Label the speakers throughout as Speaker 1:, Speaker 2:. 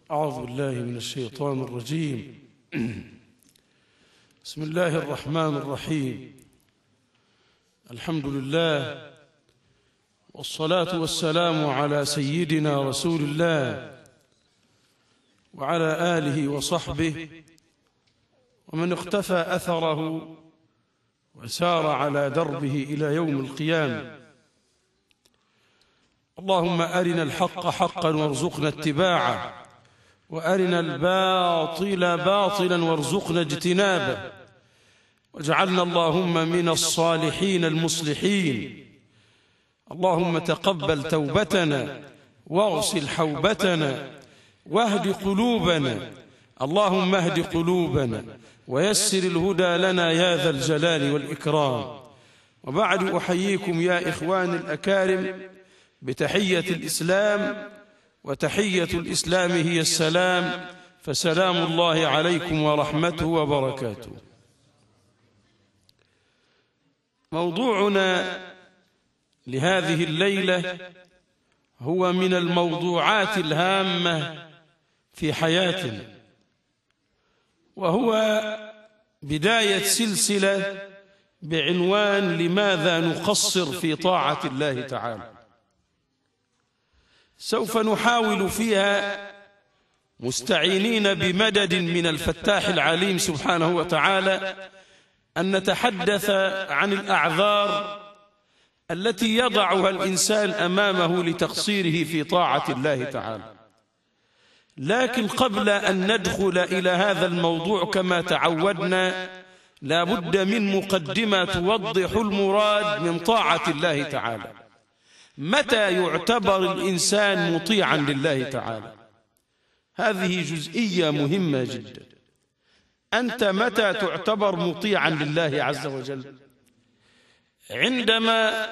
Speaker 1: أعوذ بالله من الشيطان الرجيم. بسم الله الرحمن الرحيم. الحمد لله والصلاة والسلام على سيدنا رسول الله وعلى آله وصحبه ومن اقتفى أثره وسار على دربه إلى يوم القيامة. اللهم أرنا الحق حقا وارزقنا اتباعه، وأرنا الباطل باطلا وارزقنا اجتنابه، واجعلنا اللهم من الصالحين المصلحين. اللهم تقبل توبتنا واغسل حوبتنا واهد قلوبنا. اللهم اهد قلوبنا ويسر الهدى لنا يا ذا الجلال والإكرام. وبعد أحييكم يا إخواني الأكارم بتحية الإسلام، وتحية الإسلام هي السلام، فسلام الله عليكم ورحمته وبركاته. موضوعنا لهذه الليلة هو من الموضوعات الهامة في حياتنا، وهو بداية سلسلة بعنوان لماذا نقصر في طاعة الله تعالى. سوف نحاول فيها مستعينين بمدد من الفتاح العليم سبحانه وتعالى أن نتحدث عن الأعذار التي يضعها الإنسان أمامه لتقصيره في طاعة الله تعالى. لكن قبل أن ندخل إلى هذا الموضوع كما تعودنا لا بد من مقدمة توضح المراد من طاعة الله تعالى. متى يعتبر الإنسان مطيعا لله تعالى؟ هذه جزئية مهمة جدا. أنت متى تعتبر مطيعا لله عز وجل؟ عندما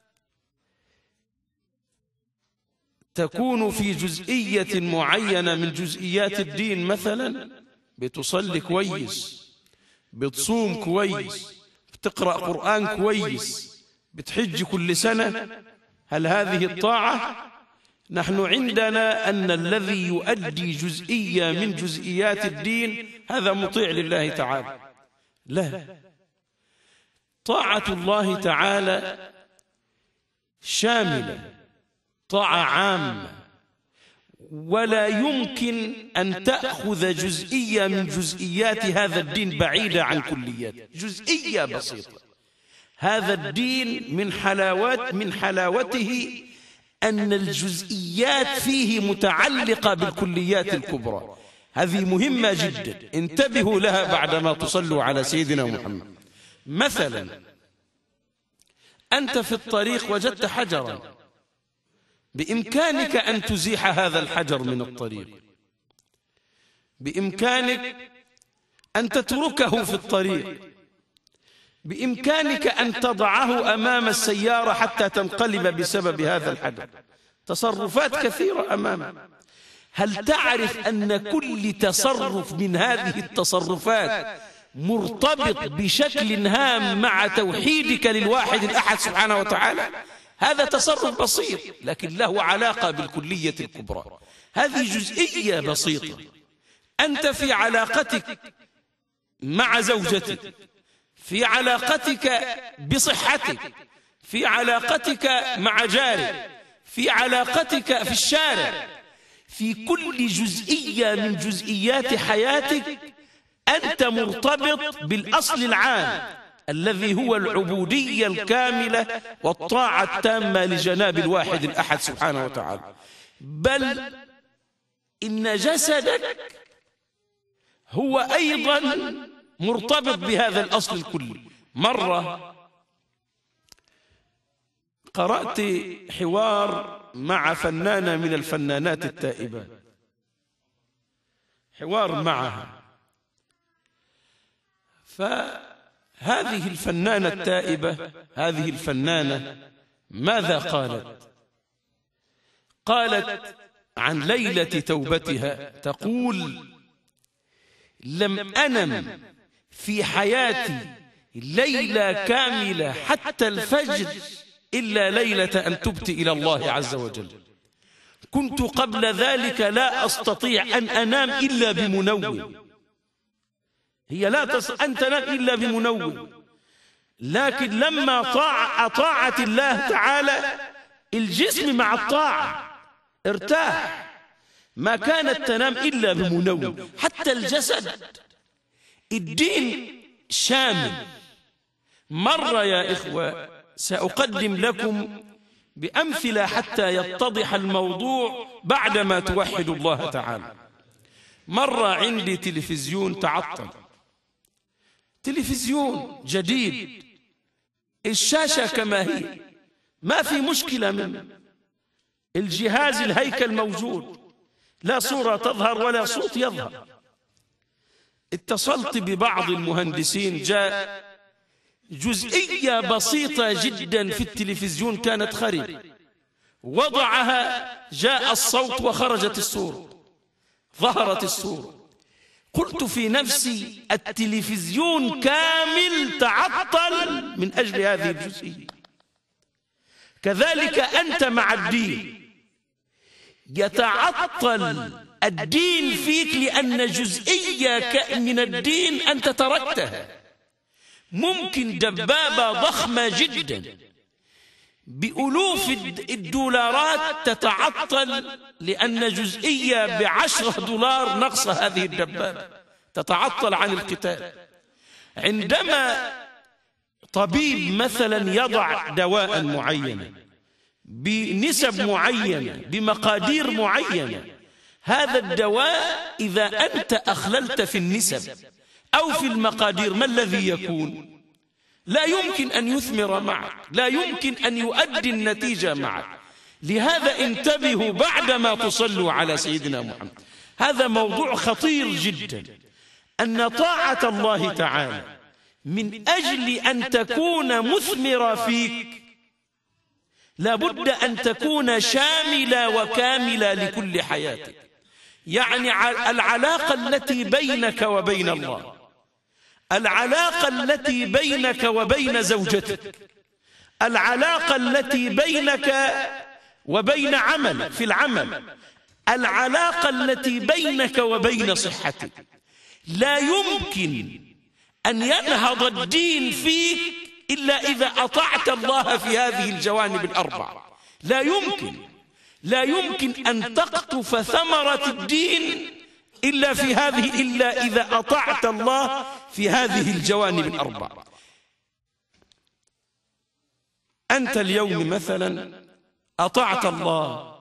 Speaker 1: تكون في جزئية معينة من جزئيات الدين، مثلا بتصلي كويس، بتصوم كويس، بتقرأ قرآن كويس، بتحج كل سنة، هل هذه الطاعة؟ نحن عندنا أن الذي يؤدي جزئية من جزئيات الدين هذا مطيع لله تعالى. لا، طاعة الله تعالى شاملة، طاعة عامة، ولا يمكن أن تأخذ جزئية من جزئيات هذا الدين بعيدة عن كليات، جزئية بسيطة. هذا الدين من حلاوته أن الجزئيات فيه متعلقة بالكليات الكبرى. هذه مهمة جدا، انتبهوا لها بعدما تصلوا على سيدنا محمد. مثلا أنت في الطريق وجدت حجرا، بإمكانك أن تزيح هذا الحجر من الطريق، بإمكانك أن تتركه في الطريق، بإمكانك أن تضعه أمام السيارة حتى تنقلب بسبب هذا الحجر. تصرفات كثيرة أمامك. هل تعرف أن كل تصرف من هذه التصرفات مرتبط بشكل هام مع توحيدك للواحد الأحد سبحانه وتعالى؟ هذا تصرف بسيط لكن له علاقة بالكلية الكبرى. هذه جزئية بسيطة. أنت في علاقتك مع زوجتك، في علاقتك بصحتك، في علاقتك مع جارك، في علاقتك في الشارع، في كل جزئية من جزئيات حياتك أنت مرتبط بالأصل العام الذي هو العبودية الكاملة والطاعة التامة لجناب الواحد الأحد سبحانه وتعالى. بل إن جسدك هو أيضا مرتبط بهذا الأصل الكلي. مرة قرأت حوار مع فنانة من الفنانات التائبات، حوار معها، فهذه الفنانة التائبة، هذه الفنانة ماذا قالت؟ قالت عن ليلة توبتها، تقول: لم أنم في حياتي ليلة كاملة حتى الفجر إلا ليلة أن تبت إلى الله عز وجل. كنت قبل ذلك لا أستطيع أن أنام إلا بمنوم. هي لا تستطيع أن تنام إلا بمنوم، لكن لما أطاعت الله تعالى الجسم مع الطاعة ارتاح، ما كانت تنام إلا بمنوم. حتى الجسد، الدين شامل. مرة يا إخوة سأقدم لكم بأمثلة حتى يتضح الموضوع بعدما توحد الله تعالى. مرة عندي تلفزيون تعطل، تلفزيون جديد، الشاشة كما هي، ما في مشكلة منه، الجهاز الهيكل موجود، لا صورة تظهر ولا صوت يظهر. اتصلت ببعض المهندسين، جاء جزئية بسيطة جدا في التلفزيون كانت خرب، وضعها، جاء الصوت وخرجت الصورة، ظهرت الصورة. قلت في نفسي التلفزيون كامل تعطل من أجل هذه الجزئية. كذلك أنت مع الدين، يتعطل الدين فيك لأن جزئية من الدين أنت تركتها. ممكن دبابة ضخمة جدا بألوف الدولارات تتعطل لأن جزئية $10 نقص هذه الدبابة تتعطل عن القتال. عندما طبيب مثلا يضع دواء معين بنسب معينة بمقادير معينة، هذا الدواء إذا أنت أخللت في النسب أو في المقادير ما الذي يكون؟ لا يمكن أن يثمر معك، لا يمكن أن يؤدي النتيجة معك. لهذا انتبهوا بعدما تصلوا على سيدنا محمد. هذا موضوع خطير جدا، أن طاعة الله تعالى من أجل أن تكون مثمرة فيك لابد أن تكون شاملة وكاملة لكل حياتك. يعني العلاقة التي بينك وبين الله، العلاقة التي بينك وبين زوجتك، العلاقة التي بينك وبين عملك في العمل، العلاقة التي بينك وبين صحتك. لا يمكن أن ينهض الدين فيك إلا إذا أطعت الله في هذه الجوانب الأربعة. لا يمكن أن تقطف ثمرة الدين إلا إذا أطعت الله في هذه الجوانب الأربعة. أنت اليوم مثلا أطعت الله،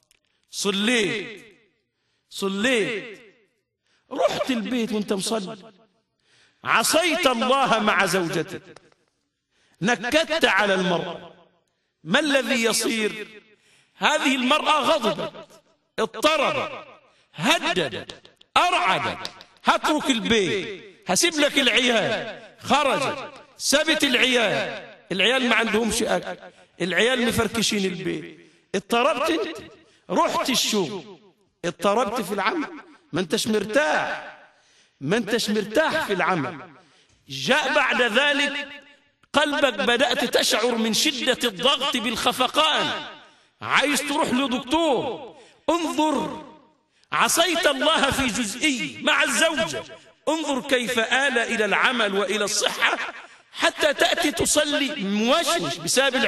Speaker 1: صليت، رحت البيت وانت مصلي، عصيت الله مع زوجتك، نكدت على المرأة، ما الذي يصير؟ هذه المرأة غضبت، اضطربت، هددت، أرعدت، هترك البيت، هسيب لك العيال، خرجت، سبت العيال ما عندهمش أكل، العيال مفركشين البيت، اضطربت انت، رحت الشغل، اضطربت في العمل، ما انتش مرتاح في العمل. جاء بعد ذلك قلبك بدأت تشعر من شدة الضغط بالخفقان، عايز تروح لدكتور. انظر، عصيت الله في جزئي مع الزوجة، انظر كيف آل إلى العمل وإلى الصحة حتى تأتي تصلي موشوش بسبب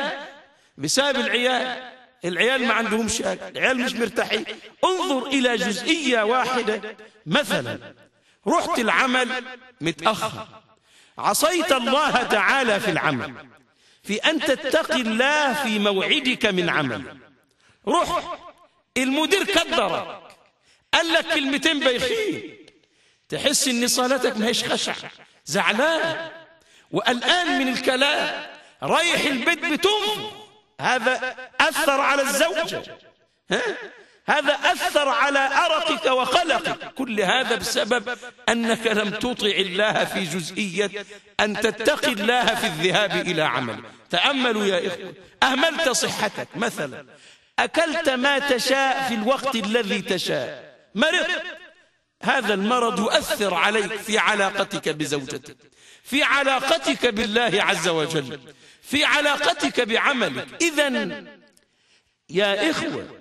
Speaker 1: العيال ما عندهمش أكل، العيال مش مرتاحين. انظر إلى جزئية واحدة، مثلا رحت العمل متأخر، عصيت الله تعالى في العمل، في أن تتقي الله في موعدك من عمل. رحت المدير كدرك، قال لك كلمتين بايخين، تحس ان صلاتك ما هيش خشع، زعلان وقلقان من الكلام، رايح البيت بتنفخ. هذا أثر على الزوجة، هذا أثر على أرقك وقلقك. كل هذا بسبب أنك لم تطع الله في جزئية أن تتقي الله في الذهاب إلى عمل. تأملوا يا إخوة، أهملت صحتك مثلا، أكلت ما تشاء في الوقت الذي تشاء، مرضت، هذا المرض يؤثر عليك في علاقتك بزوجتك، في علاقتك بالله عز وجل، في علاقتك بعملك. إذن يا إخوة،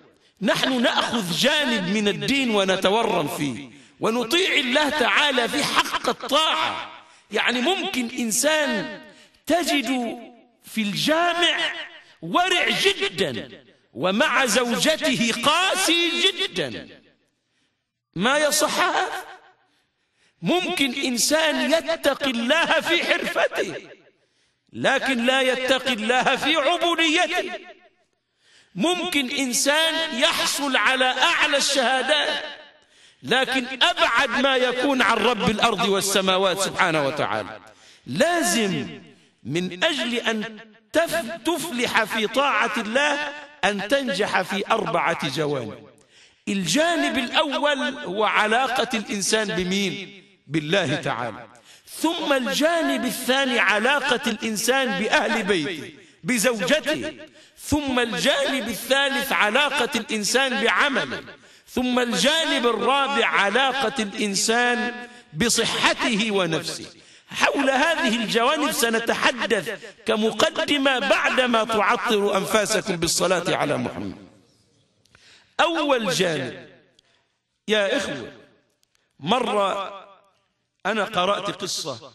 Speaker 1: نحن نأخذ جانب من الدين ونتورم فيه ونطيع الله تعالى في حق الطاعة. يعني ممكن إنسان تجد في الجامع ورع جدا ومع زوجته قاسي جدا، ما يصح هذا. ممكن إنسان يتقي الله في حرفته لكن لا يتقي الله في عبوديته. ممكن إنسان يحصل على أعلى الشهادات لكن أبعد ما يكون عن رب الأرض والسماوات سبحانه وتعالى. لازم من أجل أن تفلح في طاعة الله أن تنجح في 4 جوانب. الجانب الأول هو علاقة الإنسان بمين؟ بالله تعالى. ثم الجانب الثاني علاقة الإنسان بأهل بيته بزوجته. ثم الجانب الثالث علاقة الإنسان بعمله. ثم الجانب الرابع علاقة الإنسان بصحته ونفسه. حول هذه الجوانب سنتحدث كمقدمة بعدما تعطروا أنفاسكم بالصلاة على محمد. أول جانب يا إخوة، مرة أنا قرأت قصة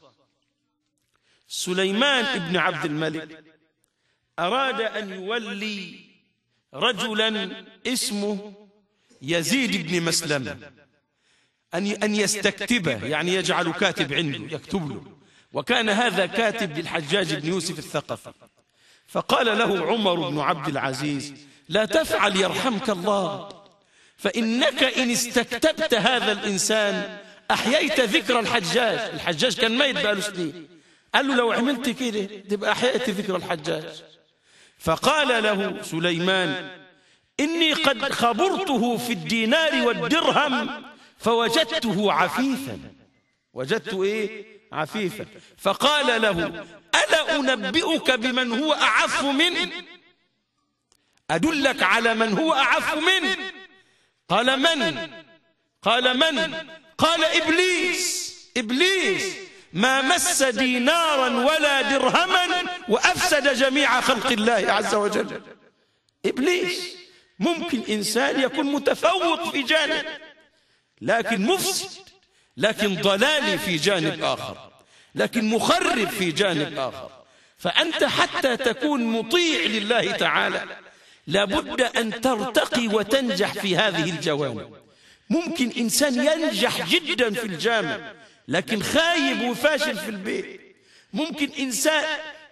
Speaker 1: سليمان ابن عبد الملك أراد أن يولي رجلا اسمه يزيد بن مسلمة أن يستكتبه، يعني يجعل كاتب عنده يكتب له، وكان هذا كاتب للحجاج بن يوسف الثقفي. فقال له عمر بن عبد العزيز لا تفعل يرحمك الله، فإنك إن استكتبت هذا الإنسان أحييت ذكر الحجاج. الحجاج كان ميت بقاله سنين. قال له لو عملت كده تبقى أحييت ذكر الحجاج. فقال له سليمان إني قد خبرته في الدينار والدرهم فوجدته عفيفا. وجدته إيه؟ عفيفا. فقال له ألا أنبئك بمن هو أعف منه؟ أدلك على من هو أعف منه؟ قال من؟ قال من؟ قال إبليس. إبليس ما مس دينارا ولا درهما وأفسد جميع خلق الله عز وجل. إبليس. ممكن إنسان يكون متفوق في جانب لكن مفسد، لكن ضلالي في جانب آخر، لكن مخرب في جانب آخر. فأنت حتى تكون مطيع لله تعالى لابد أن ترتقي وتنجح في هذه الجوانب. ممكن إنسان ينجح جدا في الجامع لكن خايب وفاشل في البيت. ممكن إنسان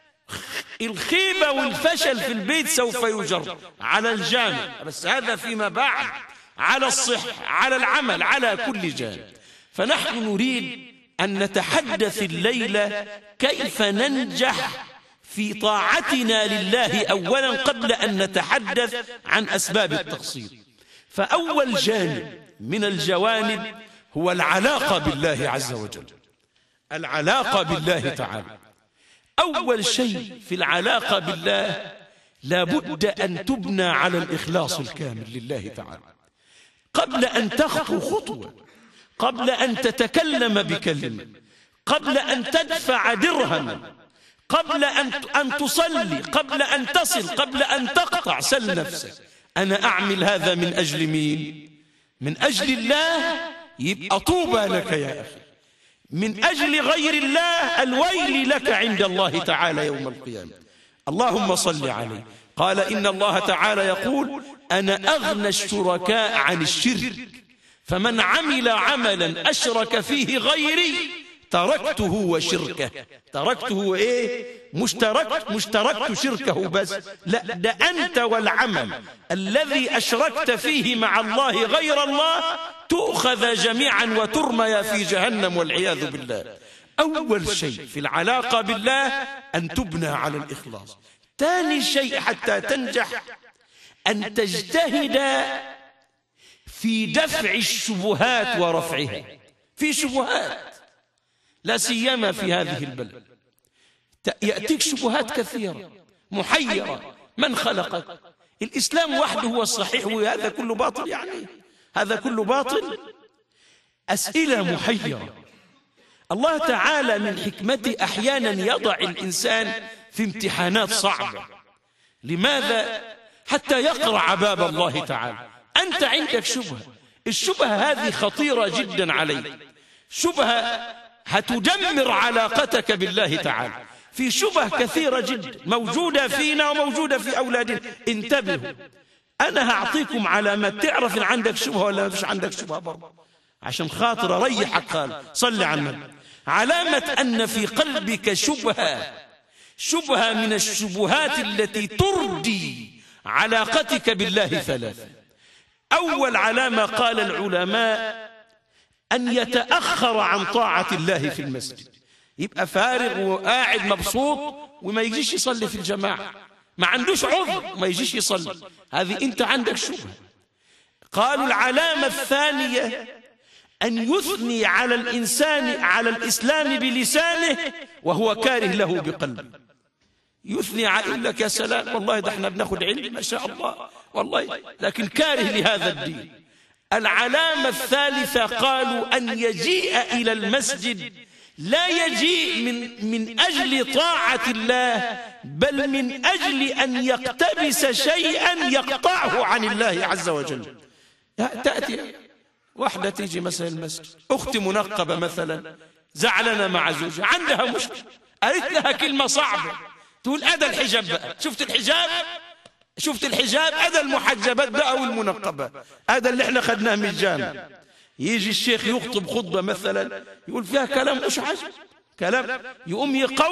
Speaker 1: الخيبة والفشل في البيت سوف يجر على الجامع، بس هذا فيما بعد، على الصحة، على العمل، على كل جانب. فنحن نريد أن نتحدث الليلة كيف ننجح في طاعتنا لله أولا قبل أن نتحدث عن أسباب التقصير. فأول جانب من الجوانب هو العلاقة بالله عز وجل، العلاقة بالله تعالى. أول شيء في العلاقة بالله لابد أن تبنى على الإخلاص الكامل لله تعالى. قبل أن تخطو خطوة، قبل أن تتكلم بكلمة، قبل أن تدفع درهما، قبل أن تصلي، قبل أن تصل، قبل أن تقطع، سل نفسك أنا أعمل هذا من أجل مين؟ من أجل الله، يبقى طوبى لك يا أخي. من أجل غير الله الويل لك عند الله تعالى يوم القيامة. اللهم صل عليه. قال إن الله تعالى يقول أنا أغنى الشركاء عن الشرك، فمن عمل عملا أشرك فيه غيري تركته وشركه. تركته إيه؟ مش تركت شركه بس، لا، ده أنت والعمل الذي أشركت فيه مع الله غير الله تؤخذ جميعا وترمى في جهنم والعياذ بالله. أول شيء في العلاقة بالله أن تبنى على الإخلاص. ثاني شيء حتى تنجح أن تجتهد في دفع الشبهات ورفعها. في شبهات لا سيما في هذه البلد يأتيك شبهات كثيرة محيرة. من خلقك؟ الإسلام وحده هو الصحيح وهذا كله باطل؟ يعني هذا كله باطل. أسئلة محيرة. الله تعالى من حكمته أحيانا يضع الإنسان في امتحانات صعبة. لماذا؟ حتى يقرع باب الله تعالى. أنت عندك شبهة، الشبهة هذه خطيرة جدا عليك، شبهة هتدمر علاقتك بالله تعالى. في شبه كثيرة جدا موجودة فينا وموجودة في أولادنا، انتبهوا. أنا هعطيكم علامات تعرف إن عندك شبهة ولا ما فيش عندك شبهة برضه، عشان خاطر أريحك. قال صلي على النبي. علامة أن في قلبك شبهة من الشبهات التي تردي علاقتك بالله ثلاثة. أول علامة قال العلماء أن يتأخر عن طاعة الله في المسجد، يبقى فارغ وقاعد مبسوط وما يجيش يصلي في الجماعة، ما عندوش عذر ما يجيش يصلي، هذه أنت عندك شبهة. قالوا العلامة الثانية أن يثني على الإنسان على الإسلام بلسانه وهو كاره له بقلبه. يثني يقول لك يا سلام والله ده احنا بناخد علم ما شاء الله والله، لكن كاره لهذا الدين. العلامة الثالثة قالوا أن يجيء إلى المسجد لا يجيء من أجل طاعة الله، بل من أجل أن يقتبس شيئا يقطعه عن الله عز وجل. تأتي واحدة تيجي مثلا المسجد، أخت منقبة مثلا زعلنا مع زوجها، عندها مشكلة، قالت لها كلمة صعبة، تقول أدى الحجاب بقى، شفت الحجاب أدى المحجبات بقى والمنقبة، أدى اللي احنا خدناه من الجامع. يجي الشيخ يخطب خطبة مثلا يقول فيها كلام مش عجب، كلام يقوم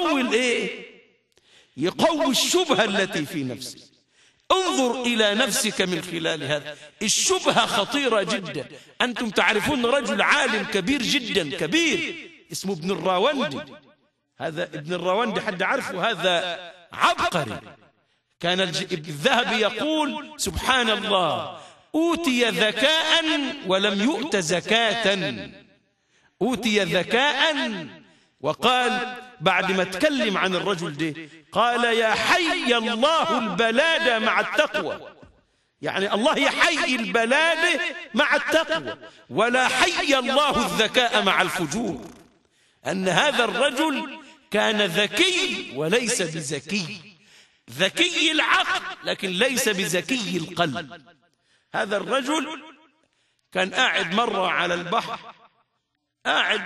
Speaker 1: يقوي الشبهة التي في نفسه. انظر إلى نفسك من خلال هذا. الشبهة خطيرة جدا. أنتم تعرفون رجل عالم كبير جدا كبير اسمه ابن الراوندي. هذا ابن الراوندي حد عارفه؟ هذا عبقري. كان الذهبي يقول سبحان الله أوتي ذكاء ولم يؤت زكاة، أوتي ذكاء. وقال بعد ما تكلم عن الرجل ده قال يا حي الله البلاد مع التقوى، يعني الله يحيي البلاد مع التقوى، ولا حي الله الذكاء مع الفجور. أن هذا الرجل كان ذكي وليس بذكي، ذكي العقل لكن ليس بذكي القلب. هذا الرجل كان قاعد مرة على البحر، قاعد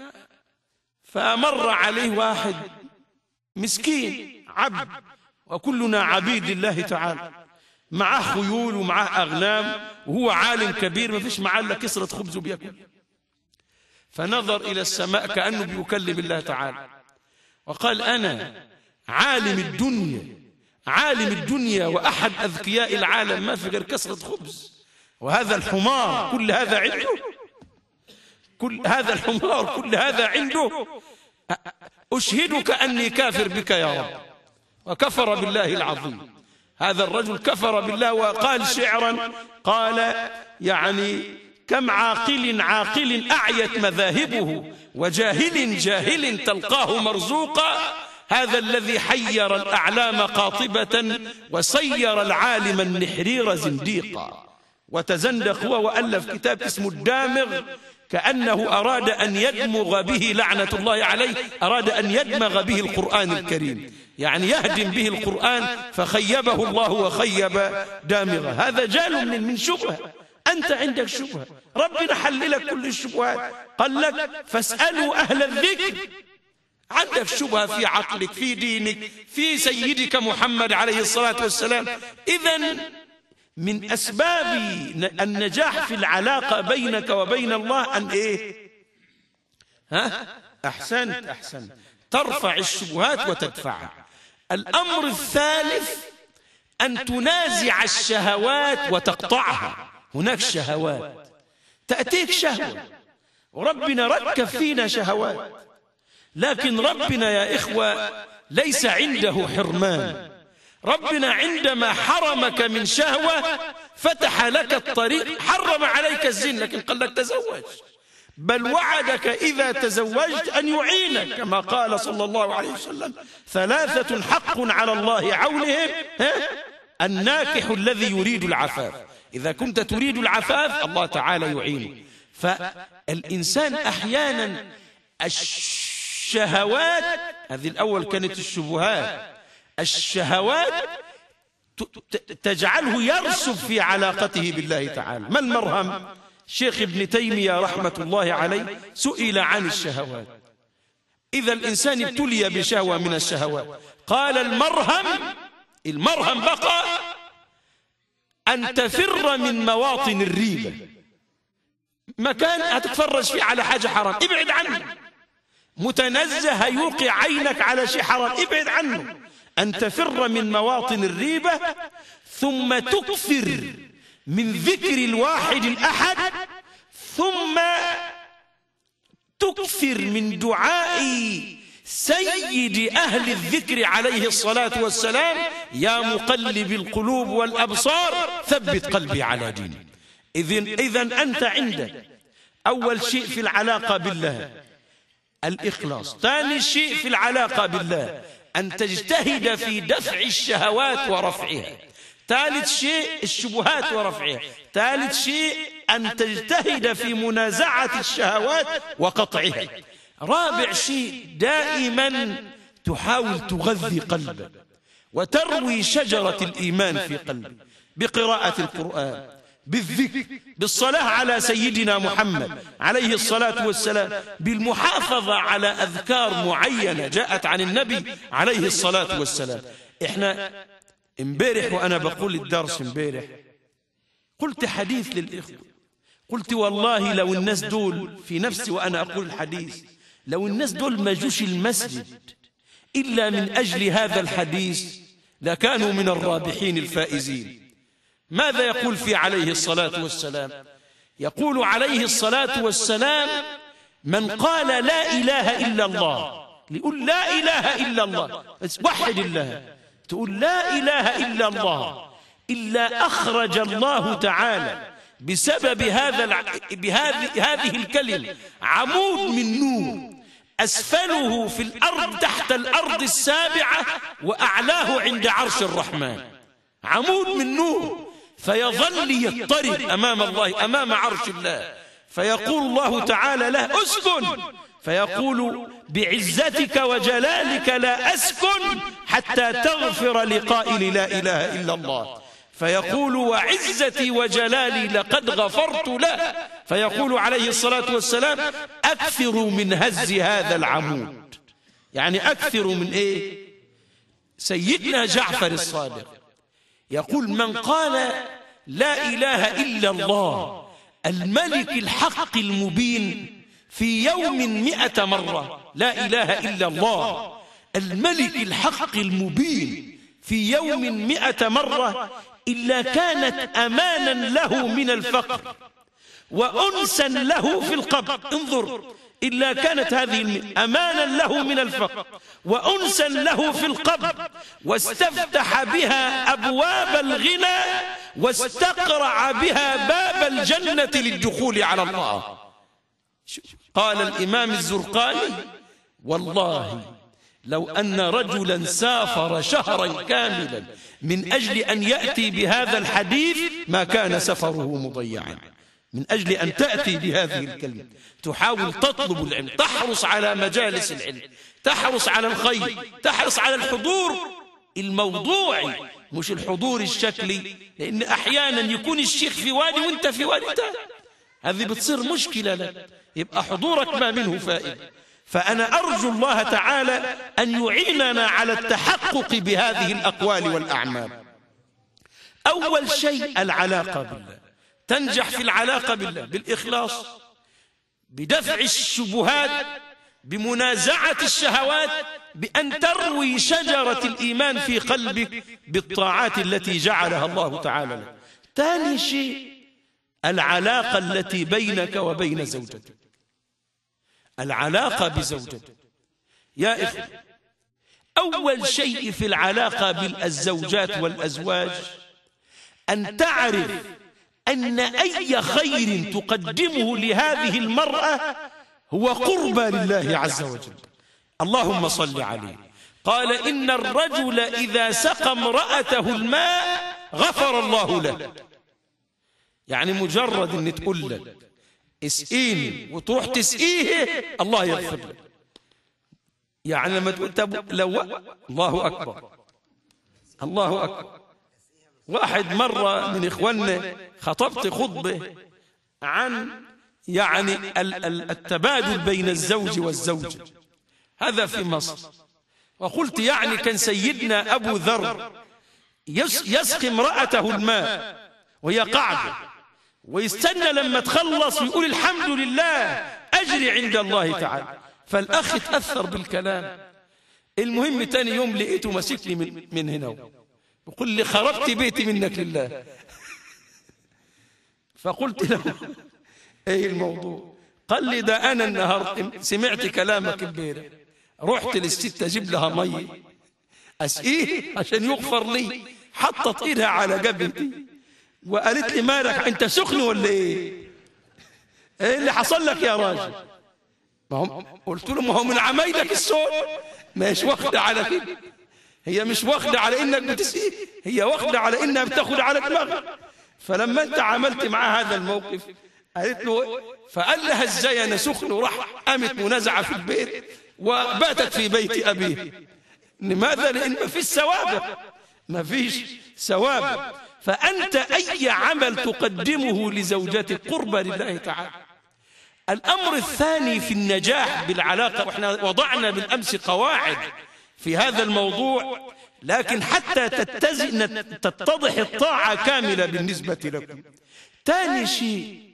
Speaker 1: فمر عليه واحد مسكين عبد، وكلنا عبيد الله تعالى، معه خيول ومعه أغنام، وهو عالم كبير ما فيش معاه إلا كسرة خبز وبياكل. فنظر إلى السماء كأنه بيكلم الله تعالى وقال أنا عالم الدنيا وأحد أذكياء العالم، ما في غير كسرة خبز، وهذا الحمار كل هذا عنده، كل هذا عنده. أشهدك أني كافر بك يا رب. وكفر بالله العظيم. هذا الرجل كفر بالله وقال شعرا، قال يعني كم عاقل أعيت مذاهبه وجاهل تلقاه مرزوقا، هذا الذي حير الأعلام قاطبة وصير العالم النحرير زنديقا. وتزندق هو وألف كتاب اسمه الدامغ، كأنه أراد أن يدمغ به لعنة الله عليه، أراد أن يدمغ به القرآن الكريم، يعني يهدم به القرآن، فخيبه الله وخيب دامغه. هذا جال من شبهة. أنت عندك شبهة، ربنا حل لك كل الشبهات، قال لك فاسألوا أهل الذكر. عندك شبهة في عقلك، في دينك، في سيدك محمد عليه الصلاة والسلام. إذن من أسباب النجاح في العلاقة بينك وبين الله أن أحسنت ترفع الشبهات وتدفعها. الأمر الثالث أن تنازع الشهوات وتقطعها. هناك شهوات تأتيك شهوة، وربنا ركب فينا شهوات، لكن ربنا يا إخوة ليس عنده حرمان. ربنا عندما حرمك من شهوة فتح لك الطريق، حرم عليك الزنا لكن قال لك تزوج، بل وعدك إذا تزوجت أن يعينك، كما قال صلى الله عليه وسلم ثلاثة حق على الله عونهم، الناكح الذي يريد العفاف. إذا كنت تريد العفاف الله تعالى يعينك. فالإنسان أحيانا الشهوات، هذه الأول كانت الشبهات، الشهوات تجعله يرسب في علاقته بالله تعالى. ما المرهم؟ شيخ ابن تيمية رحمة الله عليه سئل عن الشهوات، إذا الإنسان ابتلي بشهوة من الشهوات قال المرهم بقى أن تفر من مواطن الريبة. مكان هتتفرج فيه على حاجة حرام ابعد عنه، متنزه هيوقع عينك على شيء حرام ابعد عنه. أن تفر من مواطن الريبة، ثم تكثر من ذكر الواحد الأحد، ثم تكثر من دعاء سيد أهل الذكر عليه الصلاة والسلام: يا مقلب القلوب والأبصار ثبت قلبي على دينك. إذن أنت عندك أول شيء في العلاقة بالله الإخلاص، ثاني شيء في العلاقة بالله أن تجتهد في دفع الشهوات ورفعها، ثالث شيء الشبهات ورفعها، ثالث شيء أن تجتهد في منازعة الشهوات وقطعها، رابع شيء دائما تحاول تغذي قلبك وتروي شجرة الإيمان في قلبك بقراءة القرآن، بالذكر، بالصلاة على سيدنا محمد عليه الصلاة والسلام، بالمحافظة على أذكار معينة جاءت عن النبي عليه الصلاة والسلام. إحنا امبارح وأنا بقول الدرس امبارح قلت حديث للإخوة، قلت والله لو الناس دول في نفسي وأنا أقول الحديث، لو الناس دول ما جوش المسجد إلا من أجل هذا الحديث لكانوا من الرابحين الفائزين. ماذا يقول في عليه الصلاة والسلام؟ يقول عليه الصلاة والسلام: من قال لا إله إلا الله، يقول لا إله إلا الله، وحد الله، تقول لا إله إلا الله، إلا أخرج الله تعالى بسبب هذه الكلمة عمود من نور أسفله في الأرض تحت الأرض السابعة وأعلاه عند عرش الرحمن، عمود من نور، فيظل يضطرب أمام الله، أمام عرش الله، فيقول الله تعالى له: اسكن، فيقول: بعزتك وجلالك لا أسكن حتى تغفر لقائل لا إله إلا الله، فيقول: وعزتي وجلالي لقد غفرت له، فيقول عليه الصلاة والسلام: أكثروا من هز هذا العمود. يعني أكثروا من إيه؟ سيدنا جعفر الصادق يقول: من قال لا إله إلا الله الملك الحق المبين في يوم 100 مرة، لا إله إلا الله الملك الحق المبين في يوم 100 مرة، إلا كانت أمانا له من الفقر وأنسا له في القبر. انظر، إلا كانت هذه أمانا له من الفقر وأنسا له في القبر، واستفتح بها أبواب الغنى واستقرع بها باب الجنة للدخول على الله. قال الإمام الزرقاني: والله لو أن رجلا سافر شهرا كاملا من أجل أن يأتي بهذا الحديث ما كان سفره مضيعا. من أجل أن تأتي بهذه الكلمة تحاول تطلب العلم، تحرص على مجالس العلم، تحرص على الخير، تحرص على الحضور الموضوعي مش الحضور الشكلي، لأن أحيانا يكون الشيخ في وادي وانت في وادي تاني، هذه بتصير مشكلة لك، يبقى حضورك ما منه فائدة. فأنا أرجو الله تعالى أن يعيننا على التحقق بهذه الأقوال والأعمال. أول شيء العلاقة بالله، تنجح في العلاقة بالله بالإخلاص، بدفع الشبهات، بمنازعة الشهوات، بأن تروي شجرة الإيمان في قلبك بالطاعات التي جعلها الله تعالى لك. ثاني شيء العلاقة التي بينك وبين زوجتك، العلاقة بزوجتك. يا إخوة، أول شيء في العلاقة بالزوجات والأزواج أن تعرف أن أي خير تقدمه لهذه المرأة هو قربى لله عز وجل. اللهم صل عليه. قال: إن الرجل إذا سقى امرأته الماء غفر الله له. يعني مجرد أن تقول لك اسقيني وتروح تسقيه الله يغفر لك. يعني لما تقول لو الله أكبر الله أكبر، واحد مرة من إخواننا خطبت خطبة عن يعني التبادل بين الزوج والزوجة، هذا في مصر. وقلت يعني كان سيدنا أبو ذر يسقي امرأته الماء وهي قاعدة، ويستنى لما تخلص ويقول الحمد لله أجري عند الله تعالى. فالأخ تأثر بالكلام. المهم تاني يوم لقيته مسكني من هنا يقول لي خربت بيتي منك لله. فقلت له ايه الموضوع؟ قال لي ده أنا النهار سمعت كلامك امبارح، رحت للست أجيب لها مية أسقيه عشان يغفر لي، حطت إيدها على جبهتي وقالت لي مالك أنت سخن ولا إيه؟ إيه اللي حصل لك يا راجل؟ قلت له ما هو من عمايلك السود، مش واخدة على كده، هي مش واخدة على إنك بتسقيه، هي واخدة على إنها بتاخد على دماغك. فلما أنت عملت معاه هذا الموقف قالت له، فقال لها ازاي أنا سخن، وراح قامت منازعة في البيت وباتت في بيت أبيه. لماذا؟ لأن ما فيش سوابق، ما فيش سوابق. فأنت أي عمل تقدمه لزوجتك قربة لله تعالى. الأمر الثاني في النجاح بالعلاقة، وإحنا وضعنا بالأمس قواعد في هذا الموضوع، لكن حتى تتضح الطاعة كاملة بالنسبة لكم. ثاني شيء،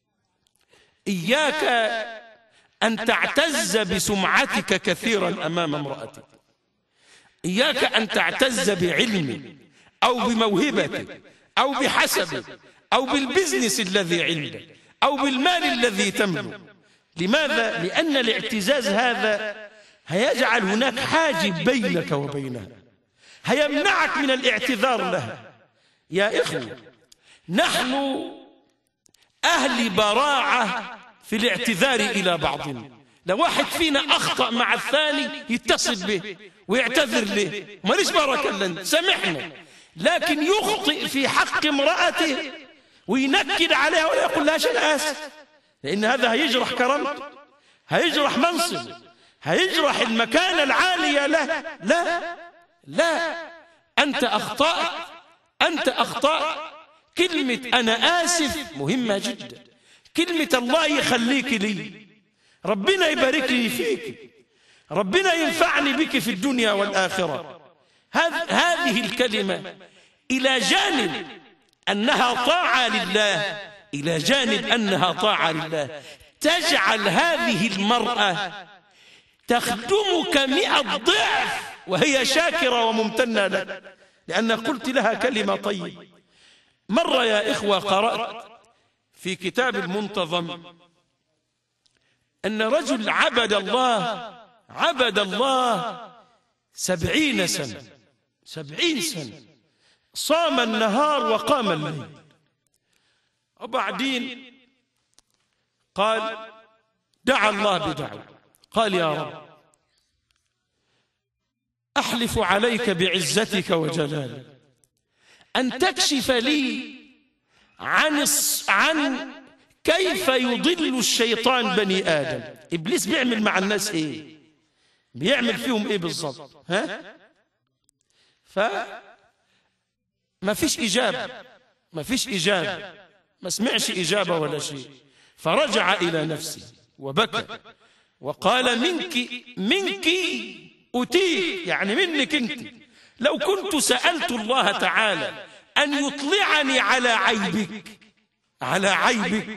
Speaker 1: إياك أن تعتز بسمعتك كثيرا أمام امرأتك. إياك أن تعتز بعلمك أو بموهبتك أو بحسبك أو بالبزنس الذي عندك أو بالمال الذي تملك. لماذا؟ لأن الاعتزاز هذا هيجعل هناك حاجب بينك وبينها، هيمنعك من الاعتذار لها. يا إخوة، نحن أهل براعة في الاعتذار إلى بعضنا. لو واحد فينا أخطأ مع الثاني يتصل به ويعتذر له، ماليش بركة لنا سامحنا. لكن يخطئ في حق امرأته وينكد عليها ولا يقول لها أنا آسف، لأن هذا هيجرح كرامته، هيجرح منصبه، هيجرح المكانة العالية له. لا لا، أنت أخطأت، أنت أخطأت. كلمة أنا آسف مهمة جدا. كلمة الله يخليك لي، ربنا يبارك لي فيك، ربنا ينفعني بك في الدنيا والآخرة. هذه الكلمة إلى جانب أنها طاعة لله، إلى جانب أنها طاعة لله، تجعل هذه المرأة تخدمك 100 ضعف وهي شاكرة وممتنة لك، لأن قلت لها كلمة طيبة. مرة يا إخوة قرأت في كتاب المنتظم أن رجل عبد الله 70 سنة، 70 سنة، صام النهار وقام الليل. وبعدين قال دعا الله بدعوة، قال يا رب أحلف عليك بعزتك وجلالك أن تكشف لي عن كيف يضل الشيطان بني آدم. إبليس بيعمل مع الناس إيه؟ بيعمل فيهم إيه بالضبط؟ فما فيش إجابة، ما فيش إجابة، ما سمعش إجابة ولا شيء. فرجع إلى نفسه وبكى وقال منك أتيه، يعني منك أنت. لو كنت سألت الله تعالى أن يطلعني على عيبك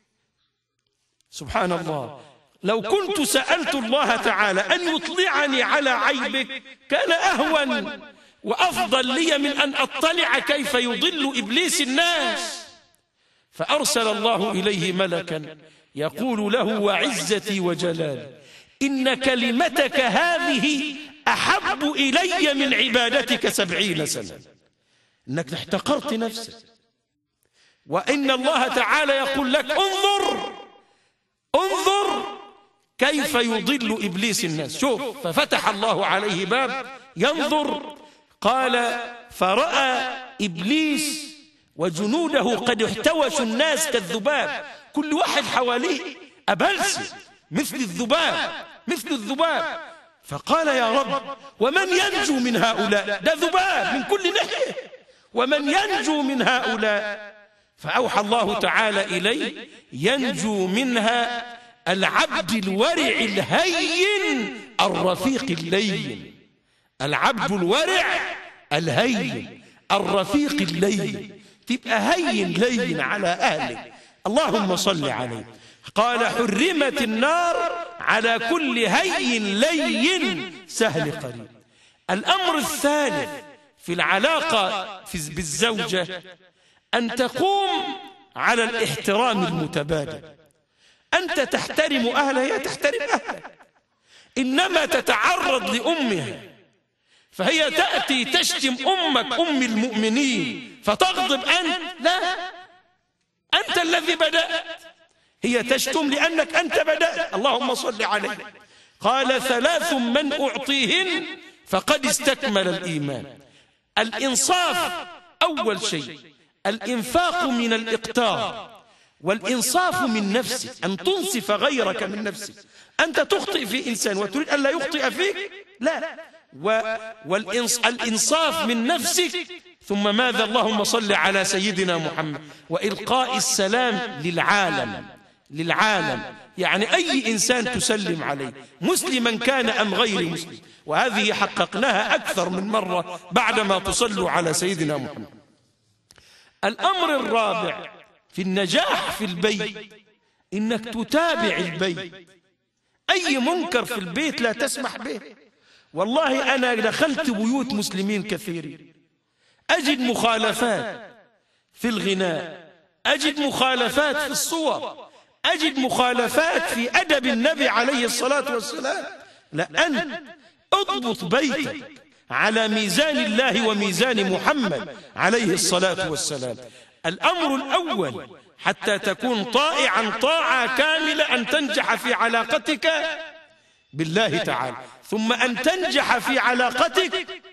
Speaker 1: سبحان الله، لو كنت سألت الله تعالى أن يطلعني على عيبك كان أهون وأفضل لي من أن أطلع كيف يضل إبليس الناس. فأرسل الله إليه ملكا يقول له وعزتي وجلالي إن كلمتك هذه أحب إلي من عبادتك 70 سنة. إنك احتقرت نفسك، وإن الله تعالى يقول لك انظر كيف يضل إبليس الناس. شوف، ففتح الله عليه باب ينظر. قال فرأى إبليس وجنوده قد احتوشوا الناس كالذباب، كل واحد حواليه أبلسي مثل الذباب. فقال يا رب ومن ينجو من هؤلاء؟ ده ذباب من كل ناحية، ومن ينجو من هؤلاء؟ فأوحى الله تعالى إليه: ينجو منها العبد الورع الهين الرفيق اللين. العبد الورع الهين الرفيق اللين، تبقى هين لين على أهلك. اللهم صل عليه. قال: حرمت النار على كل هين لين سهل قريب. الأمر الثالث في العلاقة بالزوجة أن تقوم على الاحترام المتبادل. أنت تحترم أهلها، هي تحترم أهلك. إنما تتعرض لأمها، فهي تأتي تشتم أمك أم المؤمنين فتغضب أنت؟ لا، أنت الذي بدأت. هي تشتم لأنك أنت بدأت. اللهم صل عليه. قال: 3 من أعطيهن فقد استكمل الإيمان. الإنصاف أول شيء، الإنفاق من الإقتار، والإنصاف من نفسك، أن تنصف غيرك من نفسك. أنت تخطئ في إنسان وتريد أن لا يخطئ فيك؟ لا. والإنصاف من نفسك. ثم ماذا؟ اللهم صل على سيدنا محمد. وإلقاء السلام للعالم، يعني أي إنسان تسلم عليه، مسلما كان أم غير مسلم. وهذه حققناها أكثر من مرة بعدما تصلوا على سيدنا محمد. الأمر الرابع في النجاح في البيت إنك تتابع البيت. أي منكر في البيت لا تسمح به. والله أنا دخلت بيوت مسلمين كثيرين، أجد مخالفات في الغناء، أجد مخالفات في الصور، أجد مخالفات في أدب النبي عليه الصلاة والسلام. لأن اضبط بيتك على ميزان الله وميزان محمد عليه الصلاة والسلام. الأمر الأول حتى تكون طائعا طاعة كاملة أن تنجح في علاقتك بالله تعالى، ثم أن تنجح في علاقتك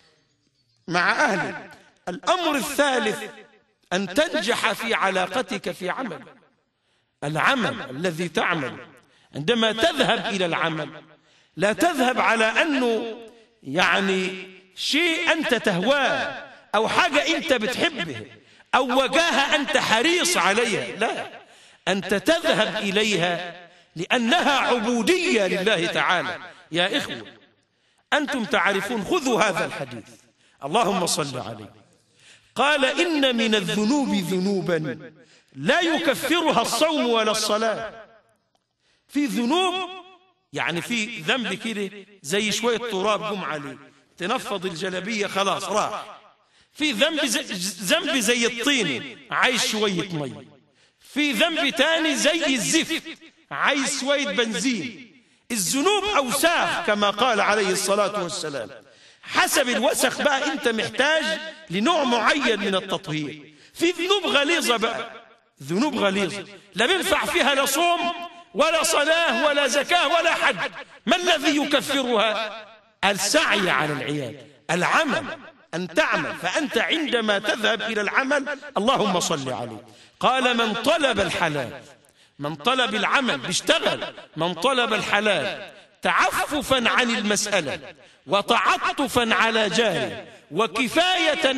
Speaker 1: مع أهلك. الأمر الثالث أن تنجح في علاقتك في عمل. العمل الذي تعمل، عندما تذهب إلى العمل لا تذهب على أنه يعني شيء أنت تهواه أو حاجة أنت بتحبه أو وجاهة أنت حريص عليها، لا، أنت تذهب إليها لأنها عبودية لله تعالى. يا إخوة، أنتم تعرفون، خذوا هذا الحديث، اللهم صل عليه. قال: إن من الذنوب ذنوبا لا يكفرها الصوم ولا الصلاة. في ذنوب يعني في ذنب كده زي شوية تراب قم عليه، تنفض الجلبية خلاص راح. في ذنب زي الطين عايز شوية مي. في ذنب تاني زي الزفت عايز شوية بنزين. الذنوب أوساخ كما قال عليه الصلاة والسلام. حسب الوسخ بقى أنت محتاج لنوع معين من التطهير. في ذنوب غليظة بقى، ذنوب غليظة لا بينفع فيها لا صوم ولا صلاة ولا زكاة ولا حج. ما الذي يكفرها؟ السعي على العيال، العمل، أن تعمل. فأنت عندما تذهب إلى العمل، اللهم صل عليه. قال: من طلب الحلال، من طلب العمل بيشتغل، من طلب الحلال تعففا عن المسألة وتعطفا على جاره وكفاية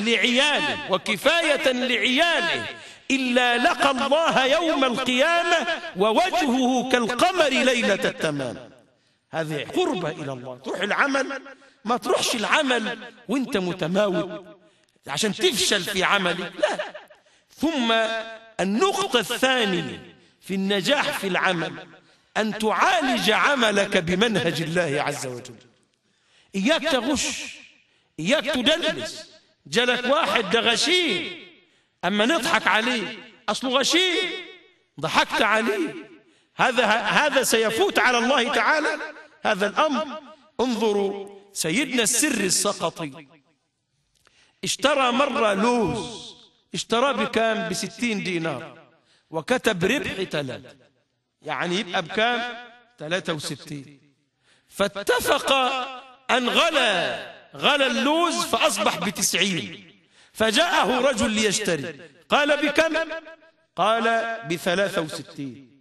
Speaker 1: لعياله إلا لقى الله يوم القيامة ووجهه كالقمر ليلة التمام. هذه قربة إلى الله. تروح العمل، ما تروحش العمل وانت متماوت عشان تفشل في عملك، لا. ثم النقطة الثانية في النجاح في العمل أن تعالج عملك بمنهج الله عز وجل. إياك تغش، إياك تدلس. جالك واحد ده غشيم، أما نضحك عليه أصله غشيم، ضحكت عليه، هذا سيفوت على الله تعالى هذا الأمر. انظروا سيدنا السر السقطي اشترى مرة لوز، اشتراه بكام؟ ب60 دينار، وكتب ربح 3، يعني يبقى بكام؟ 63. فاتفق أن غلى اللوز فأصبح ب90. فجاءه رجل ليشتري، قال بكم؟ قال ب63.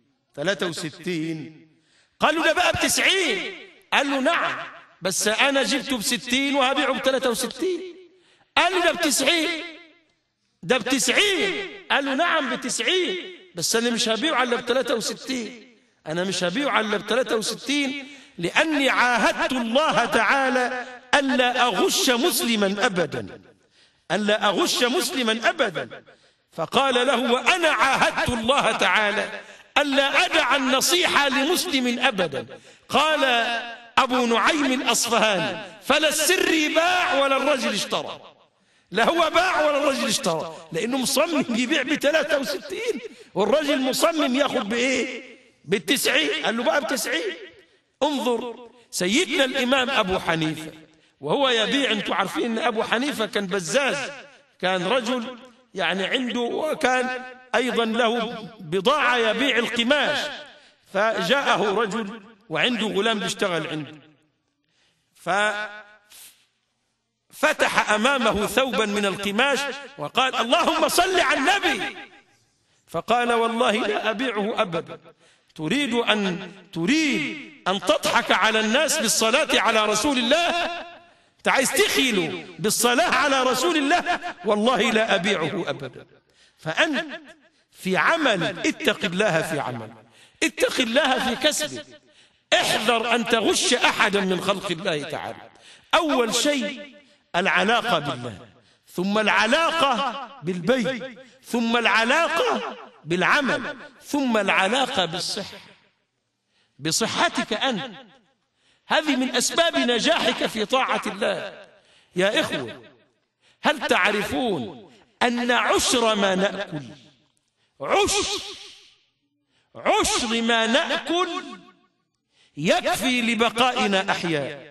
Speaker 1: 63. قالوا ده بقى ب90. قال له نعم، بس أنا جبته ب60 وهبيعه ب63. قال له ده ب90. قال له نعم ب90، بس أنا مش هبيعه إلا ب63. أنا مش هبيعه إلا ب63 لأني عاهدت الله تعالى ألا أغش مسلما أبدا، ألا أغش مسلما أبدا. فقال له وأنا عاهدت الله تعالى ألا أدع النصيحة لمسلم أبدا. قال أبو نعيم الأصفهاني فلا السر باع ولا الرجل اشترى. لا هو باع ولا الرجل اشترى، لأنه مصمم يبيع ب63 والرجل مصمم ياخذ بإيه؟ ب90. قال له بقى ب90. انظر سيدنا الإمام أبو حنيفة وهو يبيع، انتم عارفين أن أبو حنيفة كان بزاز، كان رجل يعني عنده، وكان أيضا له بضاعة يبيع القماش. فجاءه رجل وعنده غلام بيشتغل عنده، ففتح أمامه ثوبا من القماش وقال اللهم صل على النبي. فقال والله لا أبيعه أبدا. تريد أن تضحك على الناس بالصلاة على رسول الله؟ أنت عايز تخيله بالصلاة على رسول الله؟ والله لا أبيعه أبدا. فأنت في عمل اتق الله، في عمل اتق الله في كسبك. احذر أن تغش أحدا من خلق الله تعالى. أول شيء العلاقة بالله، ثم العلاقة بالبيت، ثم العلاقة بالعمل، ثم العلاقة بالصحة، بصحتك أنت. هذه من أسباب نجاحك في طاعة الله. يا إخوة، هل تعرفون أن عشر ما نأكل، عشر ما نأكل يكفي لبقائنا أحياء،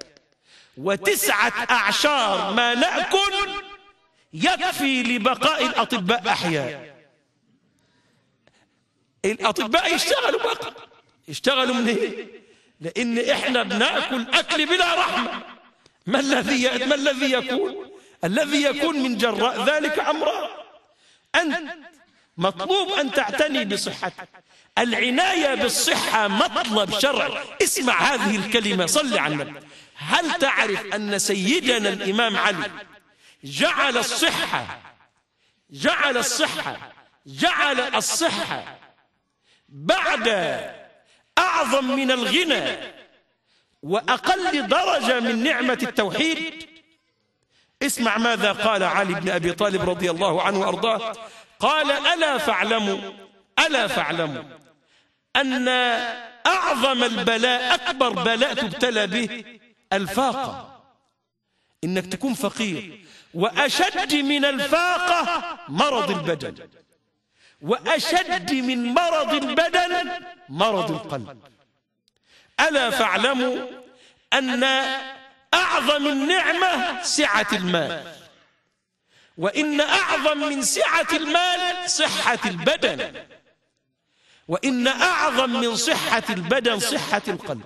Speaker 1: و19 ما نأكل يكفي لبقاء الأطباء أحياء. الأطباء يشتغلوا بقى، يشتغلوا من إيه؟ لأن إحنا بنأكل أكل بلا رحمة. ما الذي يكون؟ الذي يكون من جراء ذلك أمراض. أنت مطلوب أن تعتني بصحتك. العناية بالصحة مطلب شرعي. اسمع هذه الكلمة، صل على النبي. هل تعرف أن سيدنا الإمام علي جعل الصحة بعد أعظم من الغنى وأقل درجة من نعمة التوحيد؟ اسمع ماذا قال علي بن أبي طالب رضي الله عنه وأرضاه. قال ألا فاعلموا أن أعظم البلاء، أكبر بلاء تبتلى به الفاقة، إنك تكون فقير. وأشد من الفاقة مرض البدن، وأشد من مرض البدن مرض القلب. ألا فاعلموا أن أعظم النعمة سعة المال، وإن أعظم من سعة المال صحة البدن، وإن أعظم من صحة البدن صحة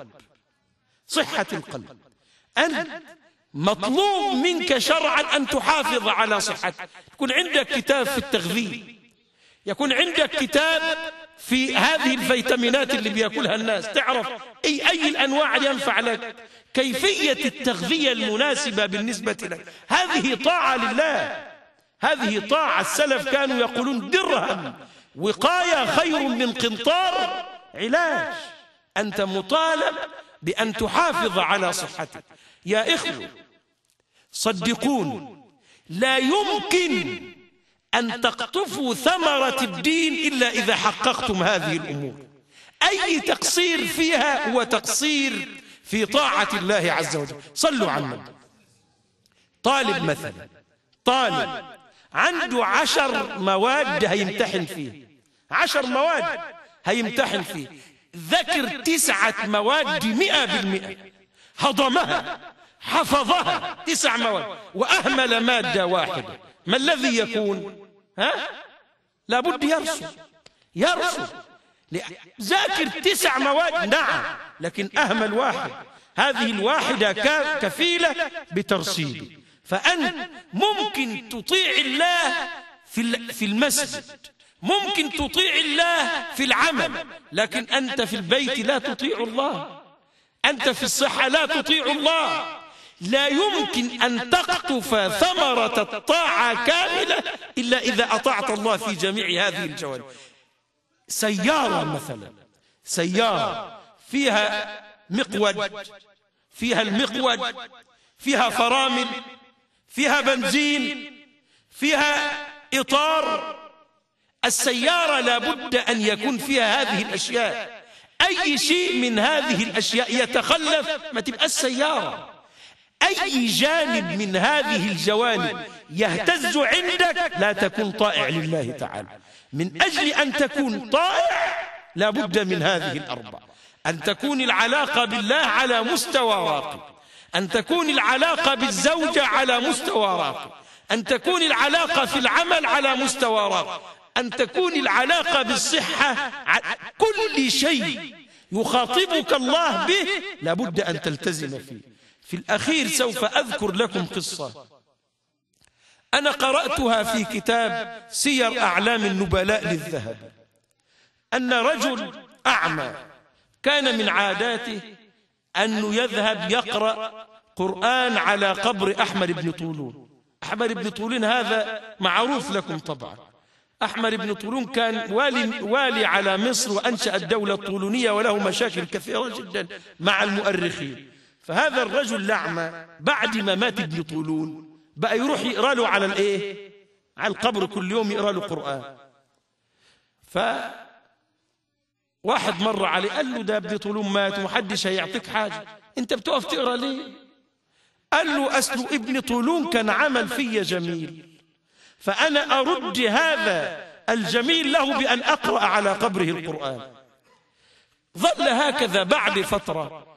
Speaker 1: القلب. أنت مطلوب منك شرعا أن تحافظ على صحتك. يكون عندك كتاب في التغذية، يكون عندك كتاب في هذه الفيتامينات اللي بيأكلها الناس، تعرف أي الأنواع ينفع لك، كيفية التغذية المناسبة بالنسبة لك. هذه طاعة لله، هذه طاعة. السلف كانوا يقولون درهم وقاية خير من قنطار علاج. أنت مطالب بأن تحافظ على صحتك. يا إخوة صدقون، لا يمكن أن تقطفوا ثمرة الدين إلا إذا حققتم هذه الأمور. أي تقصير فيها هو تقصير في طاعة الله عز وجل. صلوا على النبي. طالب مثلا، طالب عنده 10 مواد هيمتحن فيه، 10 مواد هيمتحن فيه، ذكر 9 مواد 100%، هضمها حفظها 9 مواد، وأهمل مادة واحدة، ما الذي يكون؟ لابد يرسل. ذاكر 9 مواد نعم، لكن أهمل واحد، هذه الواحدة كفيلة بترصيده. فأنت ممكن تطيع الله في المسجد، ممكن تطيع الله في العمل، لكن أنت في البيت لا تطيع الله، أنت في الصحة لا تطيع الله. لا يمكن أن تقطف ثمرة الطاعة كاملة إلا إذا أطعت الله في جميع هذه الجوانب. سيارة مثلا، سيارة فيها مقود، فيها المقود، فيها فرامل، فيها بنزين، فيها إطار. السيارة لابد أن يكون فيها هذه الأشياء. أي شيء من هذه الأشياء يتخلف ما تبقى السيارة. أي جانب من هذه الجوانب يهتز عندك لا تكون طائع لله تعالى. من أجل أن تكون طائع لابد من هذه الأربع: أن تكون العلاقة بالله على مستوى راقي، أن تكون العلاقة بالزوجة على مستوى راقي، أن تكون العلاقة في العمل على مستوى راقي، أن تكون العلاقة بالصحة. كل شيء يخاطبك الله به لابد أن تلتزم فيه. في الأخير سوف أذكر لكم قصة أنا قرأتها في كتاب سير أعلام النبلاء للذهبي، أن رجل أعمى كان من عاداته أنه يذهب يقرأ قرآن على قبر أحمد بن طولون. أحمد بن طولون هذا معروف لكم طبعا. أحمد بن طولون كان والي على مصر وأنشأ الدولة الطولونية، وله مشاكل كثيرة جدا مع المؤرخين. فهذا الرجل الأعمى بعد ما مات ابن طولون بقى يروح يقرأ له على على القبر كل يوم يقرأ له قرآن. فواحد مر عليه قال له: ده ابن طولون مات ومحدش هيعطيك حاجة، انت بتقف تقرأ ليه؟ قال له: أصل ابن طولون كان عمل في جميل، فأنا أرد هذا الجميل له بأن أقرأ على قبره القرآن. ظل هكذا. بعد فترة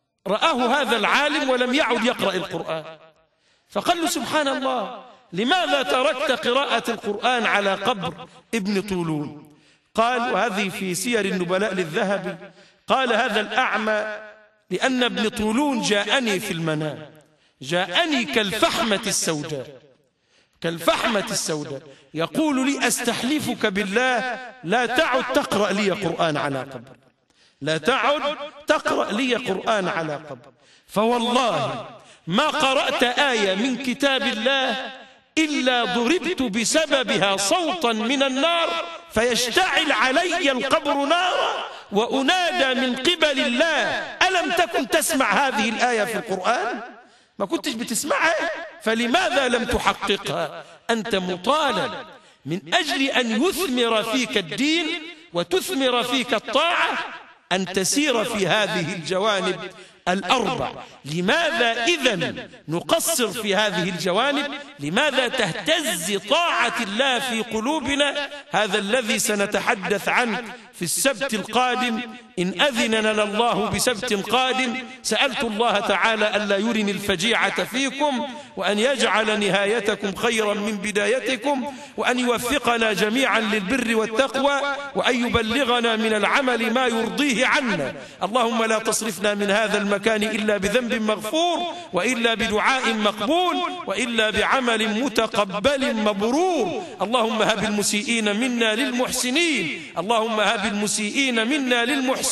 Speaker 1: رآه هذا العالم ولم يعد يقرأ القرآن، فقال له: سبحان الله، لماذا تركت قراءة القرآن على قبر ابن طولون؟ قال، وهذه في سير النبلاء للذهبي، قال هذا الأعمى: لأن ابن طولون جاءني في المنام، جاءني كالفحمة السوداء، كالفحمة السوداء، يقول لي: أستحلفك بالله لا تعد تقرأ لي قرآن على قبر، لا تعد تقرأ لي قرآن على قبر، فوالله ما قرأت آية من كتاب الله إلا ضربت بسببها صوتا من النار فيشتعل علي القبر نارا وأنادى من قبل الله: ألم تكن تسمع هذه الآية في القرآن؟ ما كنتش بتسمعها، فلماذا لم تحققها؟ أنت مطالب من أجل أن يثمر فيك الدين وتثمر فيك الطاعة أن تسير في هذه الجوانب الأربع. لماذا إذن نقصر في هذه الجوانب؟ لماذا تهتز طاعة الله في قلوبنا؟ هذا الذي سنتحدث عنه في السبت القادم إن أذن لنا الله بسبت قادم. سألت الله تعالى ألا يرني الفجيعة فيكم، وأن يجعل نهايتكم خيرا من بدايتكم، وأن يوفقنا جميعا للبر والتقوى، وأن يبلغنا من العمل ما يرضيه عنا. اللهم لا تصرفنا من هذا المكان إلا بذنب مغفور، وإلا بدعاء مقبول، وإلا بعمل متقبل مبرور. اللهم هب المسيئين منا للمحسنين، اللهم هب المسيئين منا للمحسنين.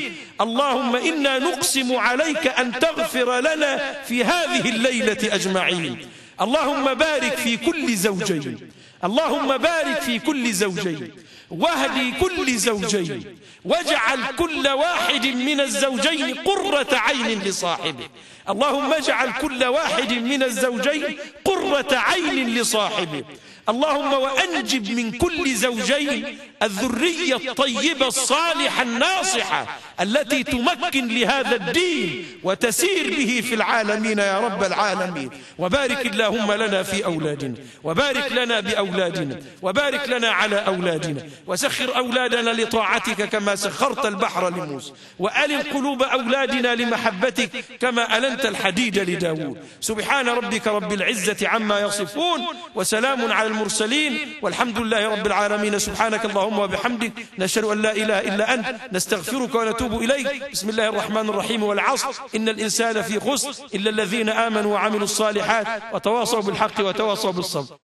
Speaker 1: اللهم إنا نقسم عليك أن تغفر لنا في هذه الليلة أجمعين. اللهم بارك في كل زوجين، اللهم بارك في كل زوجين، واهدي كل زوجين، واجعل كل واحد من الزوجين قرة عين لصاحبه. اللهم اجعل كل واحد من الزوجين قرة عين لصاحبه. اللهم وأنجب من كل زوجين الذرية الطيبة الصالحة الناصحة التي تمكن لهذا الدين وتسير به في العالمين يا رب العالمين. وبارك اللهم لنا في أولادنا، وبارك لنا بأولادنا، وبارك لنا على أولادنا، وسخر أولادنا لطاعتك كما سخرت البحر لموسى، وألن قلوب أولادنا لمحبتك كما ألنت الحديد لداود. سبحان ربك رب العزة عما يصفون، وسلام على المرسلين، والحمد لله رب العالمين. سبحانك اللهم وبحمدك، نشهد أن لا إله إلا أنت، نستغفرك ونتوب إليك. بسم الله الرحمن الرحيم. والعصر إن الإنسان في خسر إلا الذين آمنوا وعملوا الصالحات وتواصوا بالحق وتواصوا بالصبر.